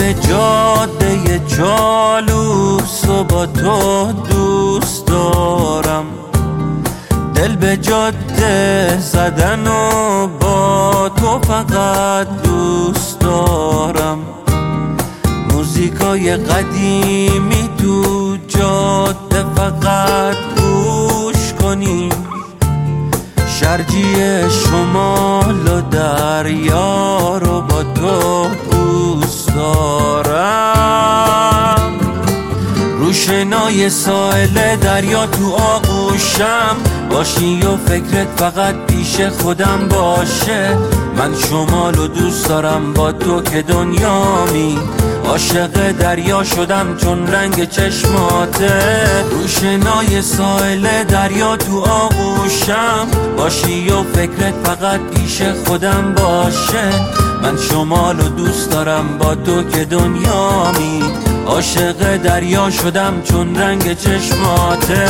جاده جالوس و با تو دوست دارم، دل به جاده زدن و با تو فقط دوست دارم. موزیکای قدیمی تو جاده فقط گوش کنی، شرجی شمال و دریا رو با تو دوست دارم. روشنای ساحل دریا تو آغوشم باشی و فکرت فقط پیش خودم باشه. من شمال رو دوست دارم با تو که دنیامی، عاشق دریا شدم چون رنگ چشماته. روشنای ساحل دریا تو آغوشم باشی و فکرت فقط پیش خودم باشه. من شمال رو دوست دارم با تو که دنیامی، عاشق دریا شدم چون رنگ چشماته.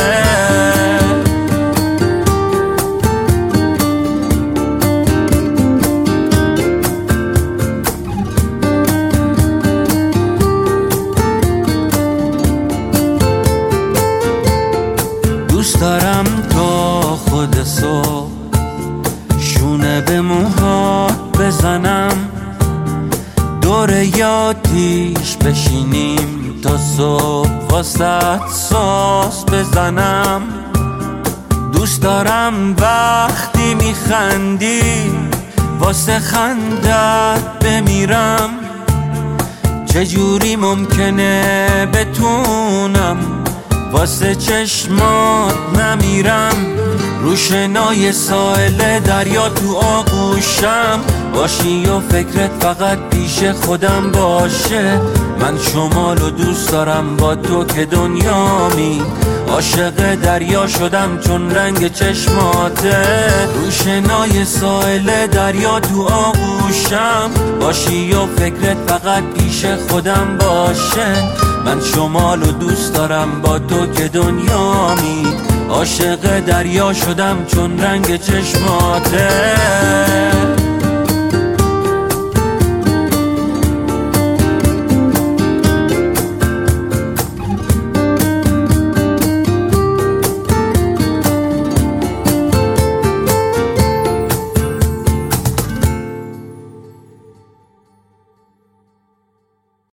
دوست دارم تا خود صبح شونه به موهات بزنم، دور یادیش بشینیم تا صبح واسط ساز بزنم. دوست دارم وقتی میخندی واسه خندت بمیرم، چجوری ممکنه بتونم واسه چشمات نمیرم. روشنای ساحل دریا تو آغوشم باشی و فکرت فقط پیش خودم باشه. من شمال رو دوست دارم با تو که دنیامی، عاشق دریا شدم چون رنگ چشماته. روشنای ساحل دریا تو آغوشم باشی و فکرت فقط پیش خودم باشه. من شمال رو دوست دارم با تو که دنیامی، عاشق دریا شدم چون رنگ چشماته.